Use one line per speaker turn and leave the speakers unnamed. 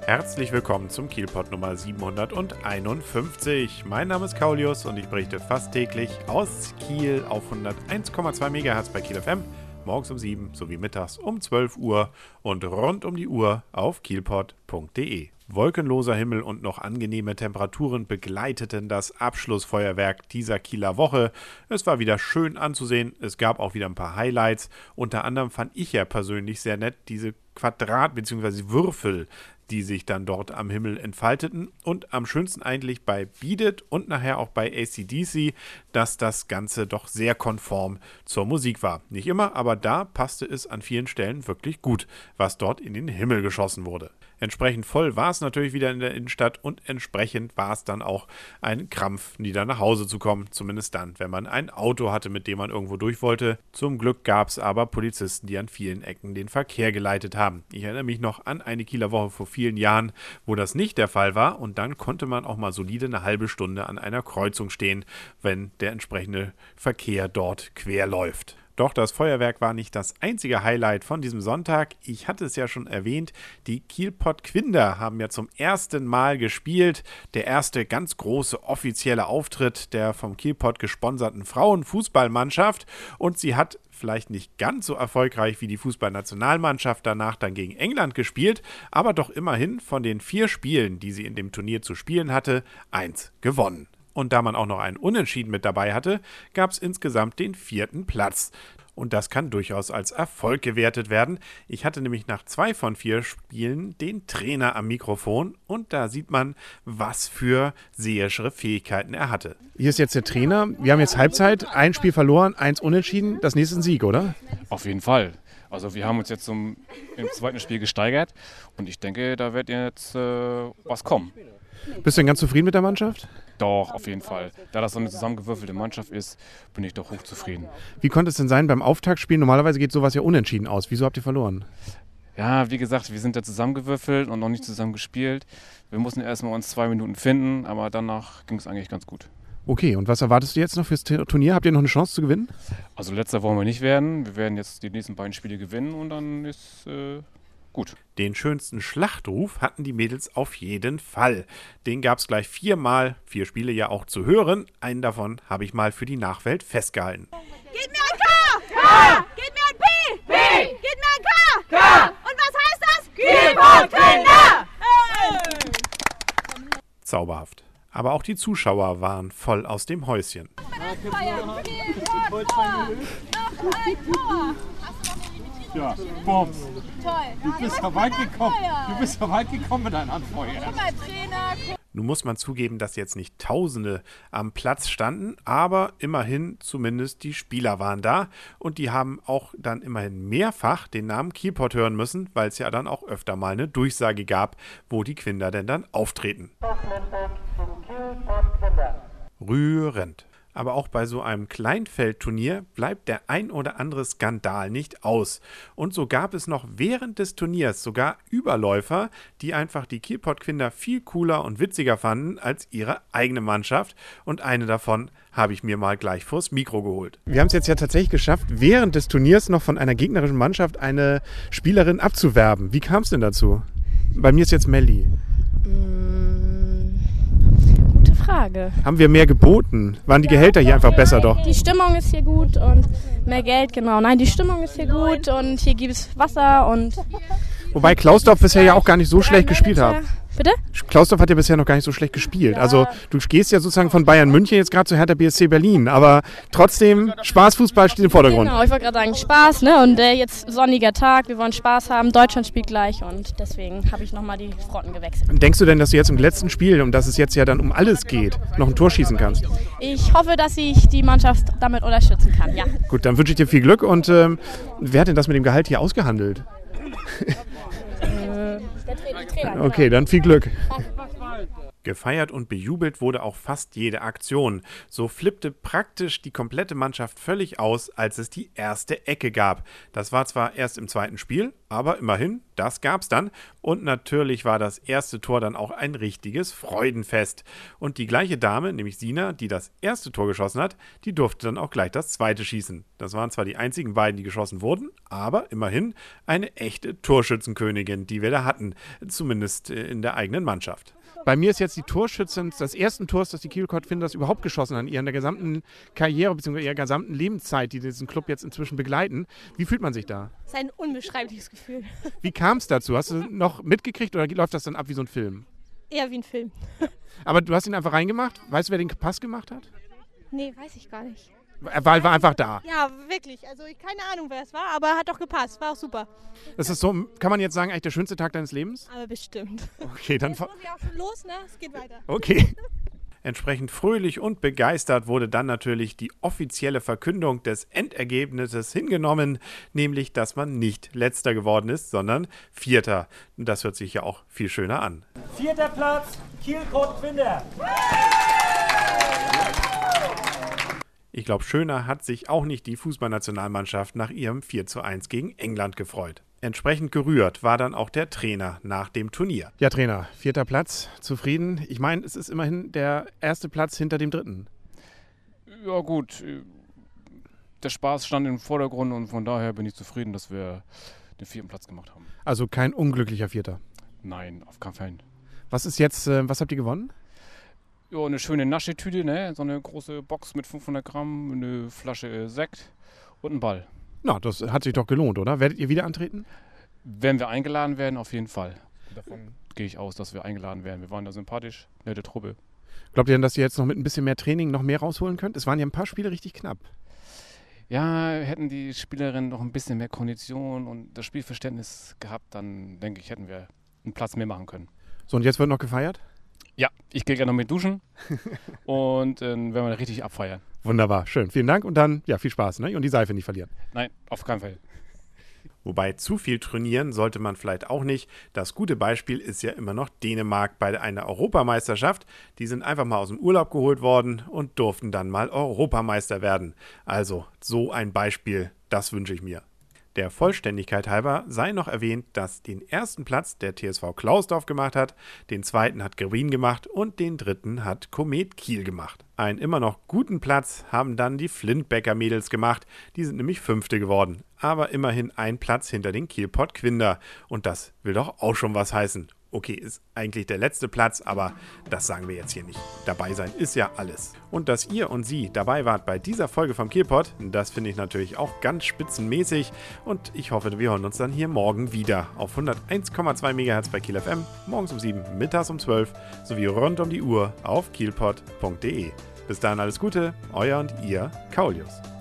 Herzlich willkommen zum Kielpot Nummer 751. Mein Name ist Kaulius und ich berichte fast täglich aus Kiel auf 101,2 MHz bei Kiel FM, morgens um 7 sowie mittags um 12 Uhr und rund um die Uhr auf kielpot.de. Wolkenloser Himmel und noch angenehme Temperaturen begleiteten das Abschlussfeuerwerk dieser Kieler Woche. Es war wieder schön anzusehen, es gab auch wieder ein paar Highlights. Unter anderem fand ich ja persönlich sehr nett diese Quadrat- bzw. Würfel, die sich dann dort am Himmel entfalteten. Und am schönsten eigentlich bei Beat It und nachher auch bei AC/DC, dass das Ganze doch sehr konform zur Musik war. Nicht immer, aber da passte es an vielen Stellen wirklich gut, was dort in den Himmel geschossen wurde. Entsprechend voll war es natürlich wieder in der Innenstadt und entsprechend war es dann auch ein Krampf, wieder nach Hause zu kommen. Zumindest dann, wenn man ein Auto hatte, mit dem man irgendwo durch wollte. Zum Glück gab es aber Polizisten, die an vielen Ecken den Verkehr geleitet haben. Ich erinnere mich noch an eine Kieler Woche vor vielen Jahren, wo das nicht der Fall war und dann konnte man auch mal solide eine halbe Stunde an einer Kreuzung stehen, wenn der entsprechende Verkehr dort quer läuft. Doch das Feuerwerk war nicht das einzige Highlight von diesem Sonntag. Ich hatte es ja schon erwähnt, die Kielpot Quinder haben ja zum ersten Mal gespielt. Der erste ganz große offizielle Auftritt der vom Kielpot gesponserten Frauenfußballmannschaft. Und sie hat vielleicht nicht ganz so erfolgreich wie die Fußballnationalmannschaft danach dann gegen England gespielt, aber doch immerhin von den 4 Spielen, die sie in dem Turnier zu spielen hatte, 1 gewonnen. Und da man auch noch einen Unentschieden mit dabei hatte, gab es insgesamt den 4. Platz. Und das kann durchaus als Erfolg gewertet werden. Ich hatte nämlich nach 2 von 4 Spielen den Trainer am Mikrofon und da sieht man, was für seherische Fähigkeiten er hatte.
Hier ist jetzt der Trainer. Wir haben jetzt Halbzeit, 1 Spiel verloren, 1 unentschieden. Das nächste ist ein Sieg, oder?
Auf jeden Fall. Also wir haben uns jetzt im 2. Spiel gesteigert und ich denke, da wird jetzt was kommen.
Bist du denn ganz zufrieden mit der Mannschaft?
Doch, auf jeden Fall. Da das so eine zusammengewürfelte Mannschaft ist, bin ich doch hochzufrieden.
Wie konnte es denn sein beim Auftaktspiel? Normalerweise geht sowas ja unentschieden aus. Wieso habt ihr verloren?
Ja, wie gesagt, wir sind da zusammengewürfelt und noch nicht zusammen gespielt. Wir mussten erstmal uns 2 Minuten finden, aber danach ging es eigentlich ganz gut.
Okay, und was erwartest du jetzt noch fürs Turnier? Habt ihr noch eine Chance zu gewinnen?
Also letzter wollen wir nicht werden. Wir werden jetzt die nächsten beiden Spiele gewinnen und dann ist gut.
Den schönsten Schlachtruf hatten die Mädels auf jeden Fall. Den gab es gleich 4 Spiele ja auch zu hören. Einen davon habe ich mal für die Nachwelt festgehalten.
Gib mir ein K! K! Gib mir ein B! B! Gib mir ein K! K! Und was heißt das? Kielpot Quinder!
Zauberhaft. Aber auch die Zuschauer waren voll aus dem Häuschen.
Ja, Bums.
Toll.
Du bist ja weit gekommen. Du bist ja weit gekommen mit deinem Anfeuer.
Trainer.
Nun muss man zugeben, dass jetzt nicht Tausende am Platz standen, aber immerhin zumindest die Spieler waren da und die haben auch dann immerhin mehrfach den Namen Kielpot hören müssen, weil es ja dann auch öfter mal eine Durchsage gab, wo die Quinder denn dann auftreten. Rührend. Aber auch bei so einem Kleinfeldturnier bleibt der ein oder andere Skandal nicht aus. Und so gab es noch während des Turniers sogar Überläufer, die einfach die Kielpot-Quinder viel cooler und witziger fanden als ihre eigene Mannschaft. Und eine davon habe ich mir mal gleich vors Mikro geholt.
Wir haben es jetzt ja tatsächlich geschafft, während des Turniers noch von einer gegnerischen Mannschaft eine Spielerin abzuwerben. Wie kam es denn dazu? Bei mir ist jetzt Melli.
Frage.
Haben wir mehr geboten? Waren die Gehälter hier einfach besser doch?
Die Stimmung ist hier gut und mehr Geld, genau. Nein, die Stimmung ist hier gut und hier gibt es Wasser und...
Wobei Klausdorf bisher ja auch gar nicht so schlecht gespielt hat.
Bitte?
Klausdorf hat ja bisher noch gar nicht so schlecht gespielt. Also du gehst ja sozusagen von Bayern München jetzt gerade zu Hertha BSC Berlin, aber trotzdem, Spaßfußball steht im Vordergrund.
Genau, ich wollte gerade sagen, Spaß, ne? Und jetzt sonniger Tag, wir wollen Spaß haben, Deutschland spielt gleich und deswegen habe ich nochmal die Fronten gewechselt.
Denkst du denn, dass du jetzt im letzten Spiel, um das es jetzt ja dann um alles geht, noch ein Tor schießen kannst?
Ich hoffe, dass ich die Mannschaft damit unterstützen kann, ja.
Gut, dann wünsche ich dir viel Glück und wer hat denn das mit dem Gehalt hier ausgehandelt?
Der Trainer.
Okay, dann viel Glück.
Gefeiert und bejubelt wurde auch fast jede Aktion. So flippte praktisch die komplette Mannschaft völlig aus, als es die erste Ecke gab. Das war zwar erst im zweiten Spiel, aber immerhin, das gab's dann. Und natürlich war das erste Tor dann auch ein richtiges Freudenfest. Und die gleiche Dame, nämlich Sina, die das erste Tor geschossen hat, die durfte dann auch gleich das zweite schießen. Das waren zwar die einzigen beiden, die geschossen wurden, aber immerhin eine echte Torschützenkönigin, die wir da hatten, zumindest in der eigenen Mannschaft.
Bei mir ist jetzt die Torschützin des ersten Tors, das die Kiel-Pottwinders überhaupt geschossen haben, in der gesamten Karriere bzw. ihrer gesamten Lebenszeit, die diesen Club jetzt inzwischen begleiten. Wie fühlt man sich da?
Das ist ein unbeschreibliches Gefühl.
Wie kam es dazu? Hast du noch mitgekriegt oder läuft das dann ab wie so ein Film?
Eher wie ein Film.
Aber du hast ihn einfach reingemacht? Weißt du, wer den Pass gemacht hat?
Nee, weiß ich gar nicht.
Er war einfach da.
Ja, wirklich. Also keine Ahnung, wer es war, aber hat doch gepasst. War auch super.
Das ist so, kann man jetzt sagen, eigentlich der schönste Tag deines Lebens?
Aber bestimmt.
Okay, dann...
Jetzt muss ich auch schon los, ne? Es geht weiter.
Okay.
Entsprechend fröhlich und begeistert wurde dann natürlich die offizielle Verkündung des Endergebnisses hingenommen, nämlich, dass man nicht Letzter geworden ist, sondern Vierter. Und das hört sich ja auch viel schöner an.
4. Platz, Kiel-Pottwinder.
Ich glaube, schöner hat sich auch nicht die Fußballnationalmannschaft nach ihrem 4:1 gegen England gefreut. Entsprechend gerührt war dann auch der Trainer nach dem Turnier.
Ja, Trainer, 4. Platz, zufrieden. Ich meine, es ist immerhin der erste Platz hinter dem 3.
Ja gut, der Spaß stand im Vordergrund und von daher bin ich zufrieden, dass wir den 4. Platz gemacht haben.
Also kein unglücklicher 4.
Nein, auf keinen Fall.
Was ist jetzt, was habt ihr gewonnen?
Ja, eine schöne Naschetüte, ne? So eine große Box mit 500 Gramm, eine Flasche Sekt und ein Ball.
Na, das hat sich doch gelohnt, oder? Werdet ihr wieder antreten?
Wenn wir eingeladen werden, auf jeden Fall. Davon gehe ich aus, dass wir eingeladen werden. Wir waren da sympathisch, nette Truppe.
Glaubt ihr denn, dass ihr jetzt noch mit ein bisschen mehr Training noch mehr rausholen könnt? Es waren ja ein paar Spiele richtig knapp.
Ja, hätten die Spielerinnen noch ein bisschen mehr Kondition und das Spielverständnis gehabt, dann denke ich, hätten wir einen Platz mehr machen können.
So, und jetzt wird noch gefeiert?
Ja, ich gehe gerne noch mit duschen und werden wir richtig abfeiern.
Wunderbar, schön. Vielen Dank und dann, ja, viel Spaß, ne? Und die Seife nicht verlieren.
Nein, auf keinen Fall.
Wobei zu viel trainieren sollte man vielleicht auch nicht. Das gute Beispiel ist ja immer noch Dänemark bei einer Europameisterschaft. Die sind einfach mal aus dem Urlaub geholt worden und durften dann mal Europameister werden. Also so ein Beispiel, das wünsche ich mir. Der Vollständigkeit halber sei noch erwähnt, dass den ersten Platz der TSV Klausdorf gemacht hat, den zweiten hat Green gemacht und den dritten hat Komet Kiel gemacht. Einen immer noch guten Platz haben dann die Flintbecker Mädels gemacht, die sind nämlich 5. geworden, aber immerhin ein Platz hinter den Kiel-Pottwinder und das will doch auch schon was heißen. Okay, ist eigentlich der letzte Platz, aber das sagen wir jetzt hier nicht. Dabei sein ist ja alles. Und dass ihr und sie dabei wart bei dieser Folge vom Kiel-Pod, das finde ich natürlich auch ganz spitzenmäßig. Und ich hoffe, wir hören uns dann hier morgen wieder auf 101,2 MHz bei Kiel FM, morgens um 7, mittags um 12 sowie rund um die Uhr auf kielpod.de. Bis dahin alles Gute, euer und ihr Kaulius.